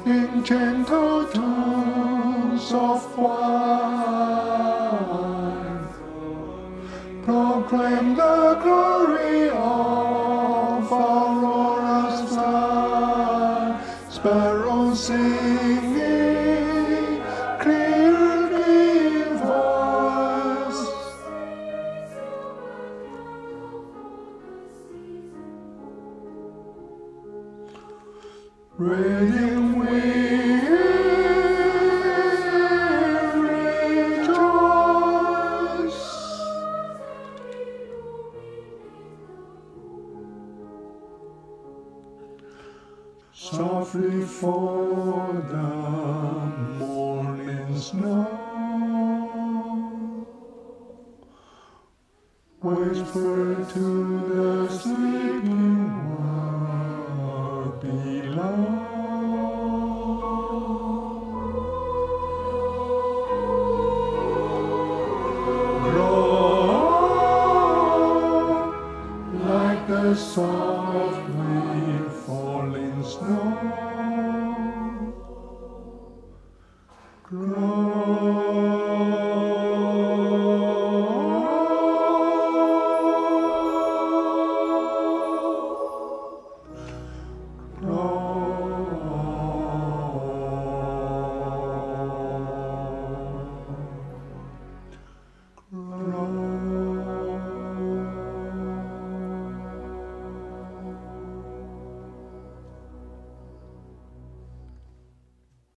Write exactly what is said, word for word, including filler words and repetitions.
in gentle tones of wine, proclaim the glory of Aurora's sun. Sparrows singing, clear, clear voice. Radiant wind, rejoice. Softly for the morning snow, whisper to the sleep.